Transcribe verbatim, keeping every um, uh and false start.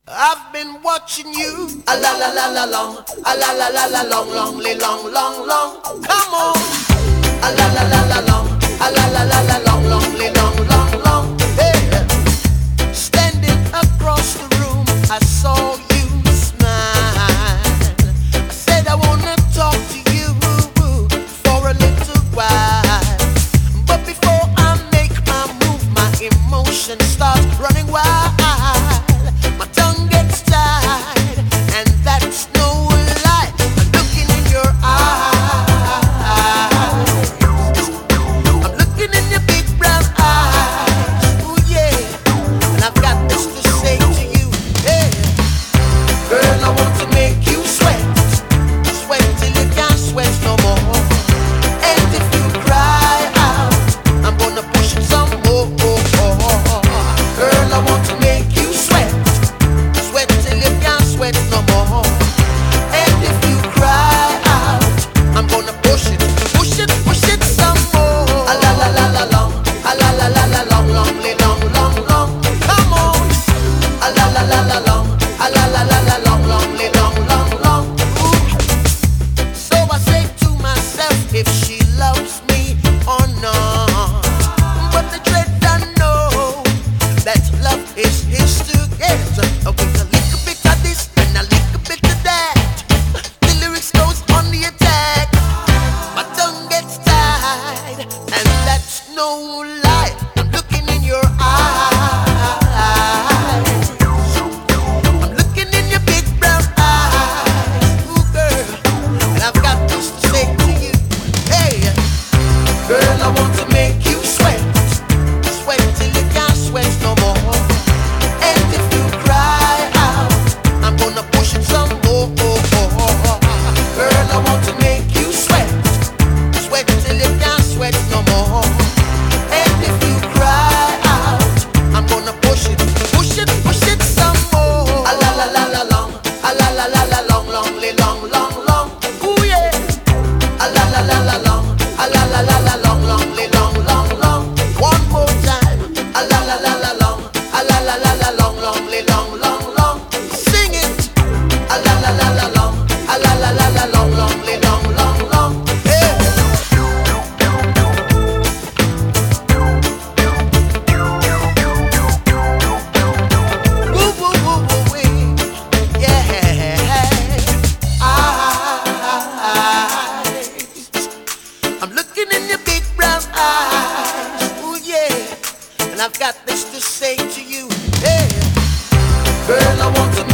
I've been watching you, a la la la la long, a la la la la long, long, long, long, long. Come on, a la la la la long, a la la la la long, long, long, long, long. Hey, standing across the room, I saw you smile. I said I wanna talk to you for a little while, but before I make my move, my emotions start running wild. My tongue gets tied, and that's no lie. I'm looking in your eyes. I'm looking in your big brown eyes. Ooh yeah, and I've got this to say to you. Hey, girl, I want to make you sweat, sweat till you can't sweat no more. And if you cry out, I'm gonna push it some more. Girl, I want to make you sweat, sweat till you can't sweat no more. And if you cry out, I'm gonna push it, push it, push it some more. A la la la la long, a la la la la long, long, long, long, long. Come on, a la la la la long, a la la la la long, long, long, long, long. Ooh. So I say to myself, if she loves me or not, but the dread I know that love is his to get. With a little bit of this and a little bit of that, the lyrics goes on the attack. My tongue gets tied, and that's no lie. I'm looking in your eyes. I'm looking in your big brown eyes. Ooh, girl, and I've got this to say to you. Hey, girl, I want to make you sweat, sweat till you can't sweat no more. And if you cry out, I'm gonna push it some more. Girl, I want to make you sweat, sweat till you can't sweat no more. And if you cry out, I'm gonna push it, push it, push it some more. A la la la la long, a la la la la long, long, long, long, long. Ooh yeah. A la la la la long, a la la la la long, long, long, long, long. One more time. A la la la la long, a la la la la long, long, long, long, long. Sing it. A la la la la long, a la la la la long, long, long, long, long. Hey. Woo woo woo woo wee. Yeah. Eyes. I'm looking in your big brown eyes. Ooh yeah. And I've got this to say to you. Hey, girl, I want to